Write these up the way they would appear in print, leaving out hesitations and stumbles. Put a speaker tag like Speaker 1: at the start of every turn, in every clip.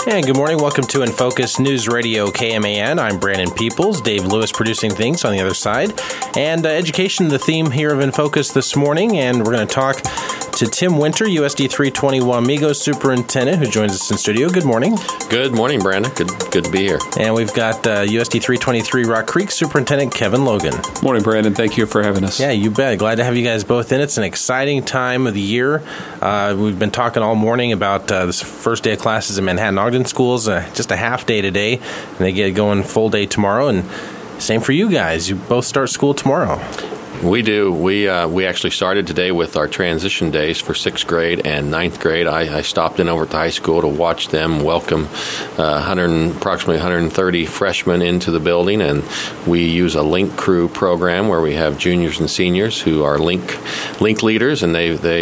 Speaker 1: And good morning. Welcome to In Focus News Radio KMAN. I'm Brandon Peoples. Dave Lewis producing things on the other side. And education, the theme here of In Focus this morning. And we're going to talk to Tim Winter, USD 320 Wamego Superintendent, who joins us in studio. Good morning.
Speaker 2: Good morning, Brandon. Good to be here.
Speaker 1: And we've got USD 323 Rock Creek Superintendent Kevin Logan.
Speaker 3: Morning, Brandon. Thank you for having us.
Speaker 1: Yeah, you bet. Glad to have you guys both in. It's an exciting time of the year. We've been talking all morning about this first day of classes in Manhattan-Ogden schools, just a half day today, and they get going full day tomorrow. And same for you guys. You both start school tomorrow.
Speaker 2: We do. We actually started today with our transition days for 6th grade and 9th grade. I stopped in over at the high school to watch them welcome approximately 130 freshmen into the building, and we use a Link Crew program where we have juniors and seniors who are Link leaders, and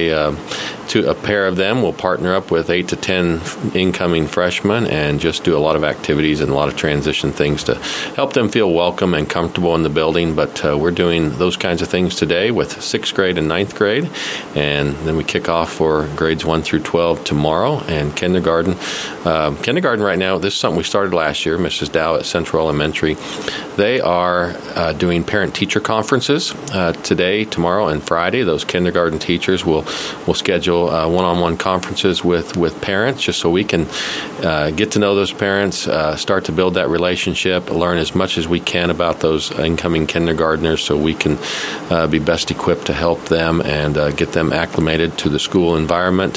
Speaker 2: a pair of them will partner up with 8 to 10 incoming freshmen and just do a lot of activities and a lot of transition things to help them feel welcome and comfortable in the building. But we're doing those kinds of things today with 6th grade and 9th grade, and then we kick off for grades 1 through 12 tomorrow, and kindergarten. Kindergarten right now, this is something we started last year, Mrs. Dow at Central Elementary. They are doing parent-teacher conferences today, tomorrow, and Friday. Those kindergarten teachers will schedule one-on-one conferences with parents just so we can get to know those parents, start to build that relationship, learn as much as we can about those incoming kindergartners so we can be best equipped to help them and get them acclimated to the school environment.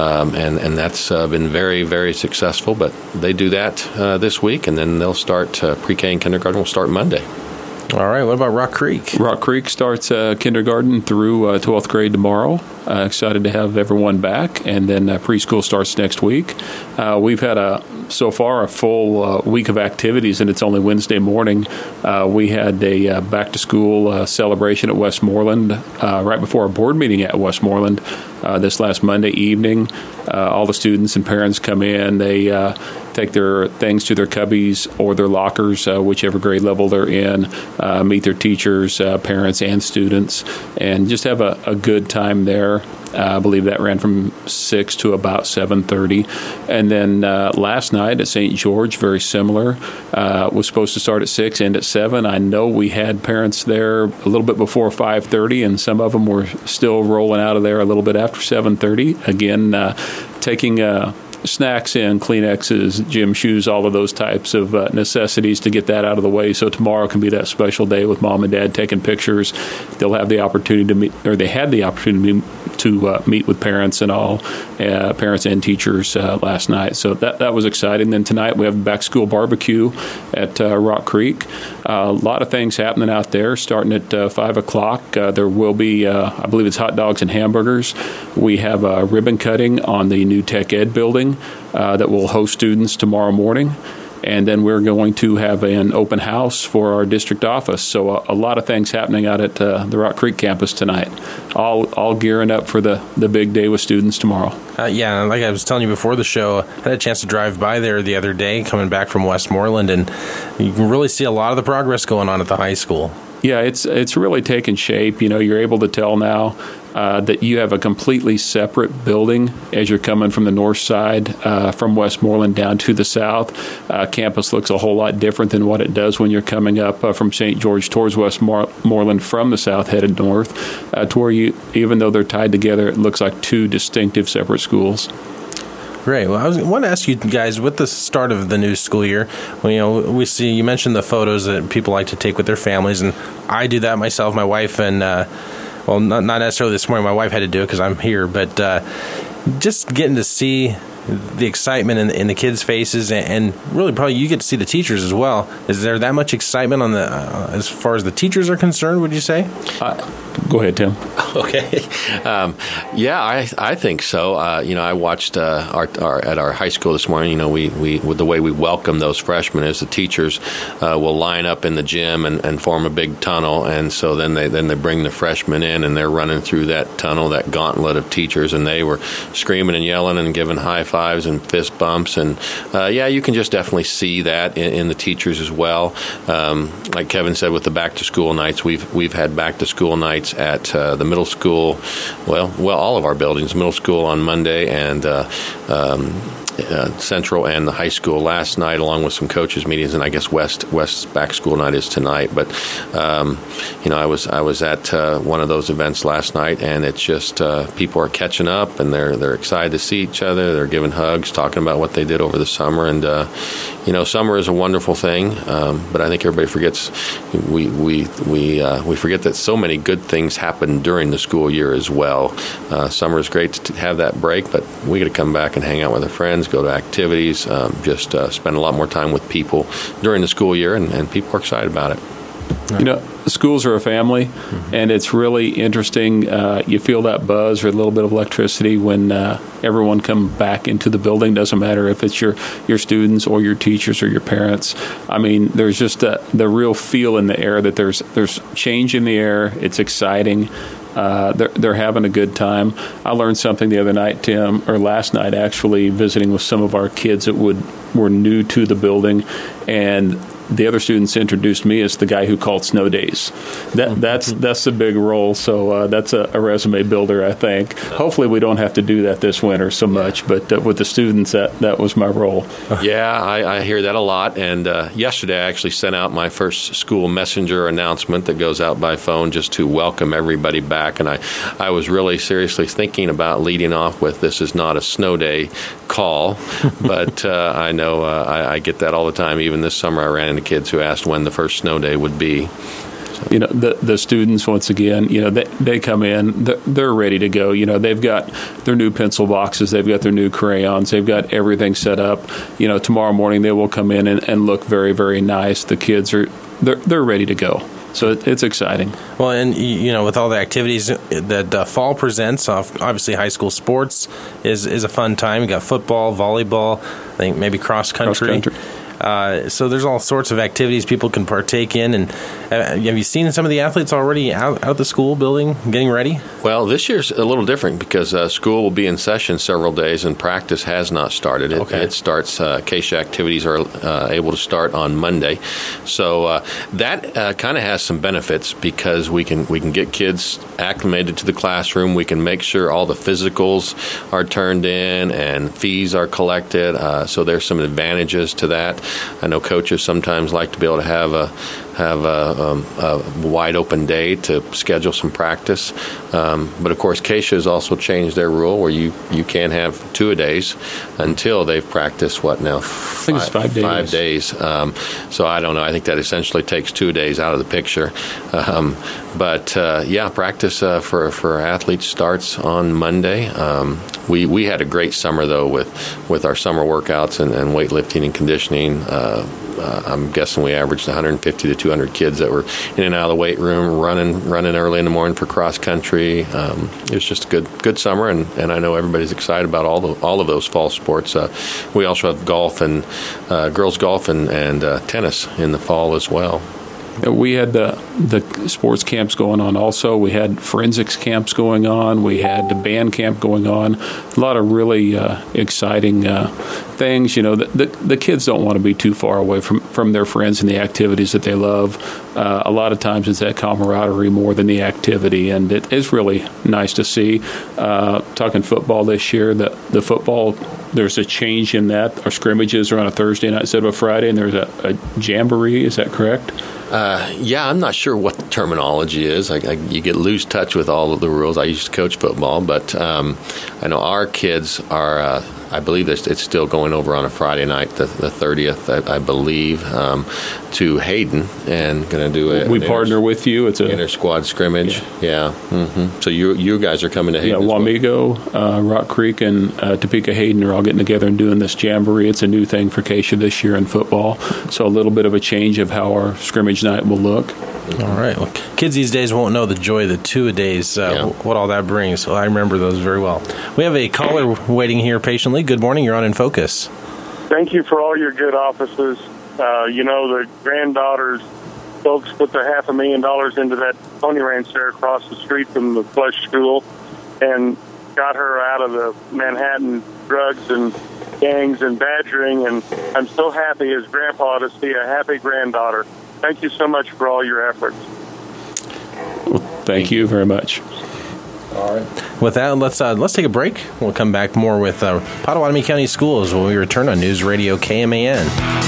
Speaker 2: And that's been very, very successful. But they do that this week, and then they'll start pre-K and kindergarten will start Monday.
Speaker 1: All right. What about Rock Creek?
Speaker 3: Rock Creek starts kindergarten through 12th grade tomorrow. Excited to have everyone back. And then preschool starts next week. We've had so far a full week of activities, and it's only Wednesday morning. We had a back-to-school celebration at Westmoreland right before our board meeting at Westmoreland this last Monday evening. All the students and parents come in. They take their things to their cubbies or their lockers, whichever grade level they're in, meet their teachers, parents, and students, and just have a good time there. I believe that ran from 6 to about 7:30. And then last night at St. George, very similar. Was supposed to start at 6, end at 7. I know we had parents there a little bit before 5:30, and some of them were still rolling out of there a little bit after 7:30. Again, taking snacks in, Kleenexes, gym shoes, all of those types of necessities to get that out of the way. So tomorrow can be that special day with mom and dad taking pictures. They'll have the opportunity to meet, or they had the opportunity to meet with parents and all, parents and teachers last night. So that was exciting. Then tonight we have back school barbecue at Rock Creek. A lot of things happening out there. Starting at 5 o'clock, there will be, I believe it's hot dogs and hamburgers. We have a ribbon cutting on the new Tech Ed building that will host students tomorrow morning. And then we're going to have an open house for our district office. So a lot of things happening out at the Rock Creek campus tonight. All gearing up for the big day with students tomorrow.
Speaker 1: Yeah, like I was telling you before the show, I had a chance to drive by there the other day coming back from Westmoreland, and you can really see a lot of the progress going on at the high school.
Speaker 3: Yeah, it's really taken shape. You know, you're able to tell now that you have a completely separate building as you're coming from the north side, from Westmoreland down to the south. Campus looks a whole lot different than what it does when you're coming up from St. George towards Westmoreland from the south headed north, to where even though they're tied together, it looks like two distinctive separate schools.
Speaker 1: Great. Well, I want to ask you guys, with the start of the new school year, we see, you mentioned the photos that people like to take with their families, and I do that myself. My wife and, not necessarily this morning. My wife had to do it because I'm here, but just getting to see the excitement in the kids' faces, and really probably you get to see the teachers as well. Is there that much excitement on the as far as the teachers are concerned, would you say?
Speaker 3: Go ahead, Tim.
Speaker 2: Okay. Yeah, I think so. I watched at our high school this morning. We with the way we welcome those freshmen is the teachers will line up in the gym and form a big tunnel, and so then they bring the freshmen in, and they're running through that tunnel, that gauntlet of teachers, and they were screaming and yelling and giving high fives and fist bumps, and you can just definitely see that in the teachers as well. Like Kevin said, with the back to school nights, we've had back to school nights at the middle school, well, all of our buildings, middle school on Monday and Central and the high school last night, along with some coaches meetings, and I guess West's back school night is tonight. But I was at one of those events last night, and it's just people are catching up, and they're excited to see each other. They're giving hugs, talking about what they did over the summer, and summer is a wonderful thing. But I think everybody forgets we forget that so many good things happen during the school year as well. Summer is great to have that break, but we got to come back and hang out with our friends, go to activities, just spend a lot more time with people during the school year, and people are excited about it.
Speaker 3: Schools are a family, and it's really interesting. You feel that buzz or a little bit of electricity when everyone comes back into the building. Doesn't matter if it's your students or your teachers or your parents. I mean, there's just the real feel in the air that there's change in the air. It's exciting. They're having a good time. I learned something the other night, Tim, or last night actually, visiting with some of our kids that were new to the building, and the other students introduced me as the guy who called snow days. That's a big role, so that's a resume builder, I think. Hopefully we don't have to do that this winter so much, but with the students, that was my role.
Speaker 2: Yeah, I hear that a lot, and yesterday I actually sent out my first school messenger announcement that goes out by phone just to welcome everybody back, and I was really seriously thinking about leading off with "This is not a snow day" call, but I know I get that all the time. Even this summer I ran into kids who asked when the first snow day would be.
Speaker 3: So. The students, once again, they come in, they're ready to go. They've got their new pencil boxes, they've got their new crayons, they've got everything set up. Tomorrow morning they will come in and look very, very nice. The kids they're ready to go. So it's exciting.
Speaker 1: Well, and with all the activities that fall presents, obviously high school sports is a fun time. You got football, volleyball, I think maybe cross country. So there's all sorts of activities people can partake in. And have you seen some of the athletes already out the school building getting ready?
Speaker 2: Well, this year's a little different because school will be in session several days and practice has not started. It starts, Acacia activities are able to start on Monday. So that kind of has some benefits because we can get kids acclimated to the classroom. We can make sure all the physicals are turned in and fees are collected. So there's some advantages to that. I know coaches sometimes like to be able to have a wide open day to schedule some practice. But of course, Acacia has also changed their rule where you can't have 2-a-days until they've practiced what now?
Speaker 3: I think it's 5 days.
Speaker 2: 5 days. So I don't know. I think that essentially takes 2 days out of the picture. But practice for athletes starts on Monday. We had a great summer though with our summer workouts and weightlifting and conditioning. I'm guessing we averaged 150 to 200 kids that were in and out of the weight room, running early in the morning for cross country. It was just a good summer, and I know everybody's excited about all of those fall sports. We also have golf and girls golf and tennis in the fall as well.
Speaker 3: We had the sports camps going on also. We had forensics camps going on. We had the band camp going on. A lot of really exciting things. The kids don't want to be too far away from their friends and the activities that they love. A lot of times it's that camaraderie more than the activity, and it is really nice to see. Talking football this year, the football, there's a change in that. Our scrimmages are on a Thursday night instead of a Friday, and there's a jamboree. Is that correct?
Speaker 2: I'm not sure what the terminology is. You lose touch with all of the rules. I used to coach football, but I know our kids are, I believe it's still going over on a Friday night, the 30th, I believe, to Hayden, and going to do it.
Speaker 3: We partner with you. It's a
Speaker 2: inter-squad scrimmage. Yeah. Mm-hmm. So you guys are coming to Hayden.
Speaker 3: Yeah, Wamego, Rock Creek, and Topeka Hayden are all getting together and doing this jamboree. It's a new thing for Acacia this year in football. So a little bit of a change of how our scrimmage night will look.
Speaker 1: All right. Well, kids these days won't know the joy of the 2-a-days, what all that brings. So I remember those very well. We have a caller waiting here patiently. Good morning. You're on In Focus.
Speaker 4: Thank you for all your good offices. The granddaughters, folks put the $500,000 into that pony ranch there across the street from the Flush School and got her out of the Manhattan drugs and gangs and badgering. And I'm so happy as grandpa to see a happy granddaughter. Thank you so much for all your efforts.
Speaker 3: Thank you very much.
Speaker 1: All right. With that, let's take a break. We'll come back more with Pottawatomie County Schools when we return on News Radio KMAN.